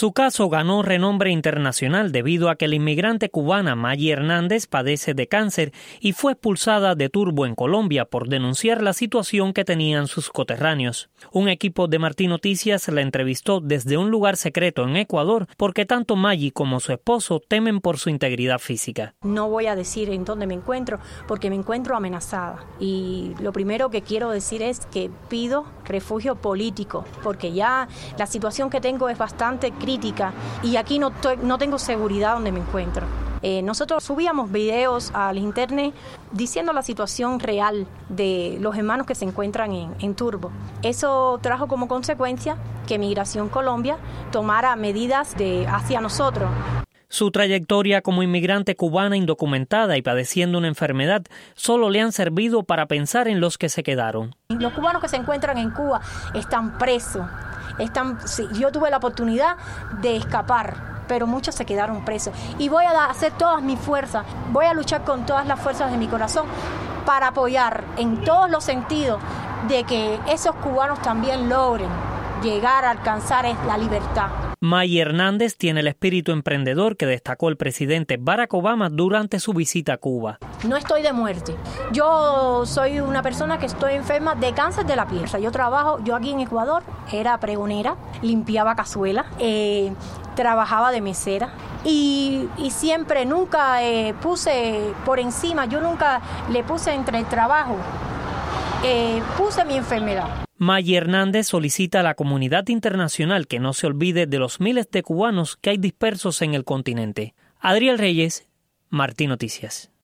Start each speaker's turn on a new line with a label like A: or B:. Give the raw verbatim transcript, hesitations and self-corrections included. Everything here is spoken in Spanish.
A: Su caso ganó renombre internacional debido a que la inmigrante cubana Maggie Hernández padece de cáncer y fue expulsada de Turbo en Colombia por denunciar la situación que tenían sus coterráneos. Un equipo de Martín Noticias la entrevistó desde un lugar secreto en Ecuador porque tanto Maggie como su esposo temen por su integridad física.
B: No voy a decir en dónde me encuentro porque me encuentro amenazada y lo primero que quiero decir es que pido refugio político porque ya la situación que tengo es bastante crítica y aquí no, to- no tengo seguridad donde me encuentro. Eh, nosotros subíamos videos al internet diciendo la situación real de los hermanos que se encuentran en, en Turbo. Eso trajo como consecuencia que Migración Colombia tomara medidas de, hacia nosotros.
A: Su trayectoria como inmigrante cubana indocumentada y padeciendo una enfermedad solo le han servido para pensar en los que se quedaron.
B: Los cubanos que se encuentran en Cuba están presos. Están, sí, yo tuve la oportunidad de escapar, pero muchos se quedaron presos. Y voy a hacer todas mis fuerzas, voy a luchar con todas las fuerzas de mi corazón para apoyar en todos los sentidos de que esos cubanos también logren llegar a alcanzar la libertad.
A: Maggie Hernández tiene el espíritu emprendedor que destacó el presidente Barack Obama durante su visita a Cuba.
B: No estoy de muerte. Yo soy una persona que estoy enferma de cáncer de la piel. Yo trabajo, yo aquí en Ecuador era pregonera, limpiaba cazuelas, eh, trabajaba de mesera y, y siempre, nunca eh, puse por encima, yo nunca le puse entre el trabajo, eh, puse mi enfermedad.
A: Maggie Hernández solicita a la comunidad internacional que no se olvide de los miles de cubanos que hay dispersos en el continente. Adriel Reyes, Martín Noticias.